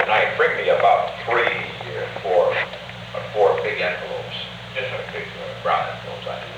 tonight, bring me about four big envelopes. Just a big brown envelopes.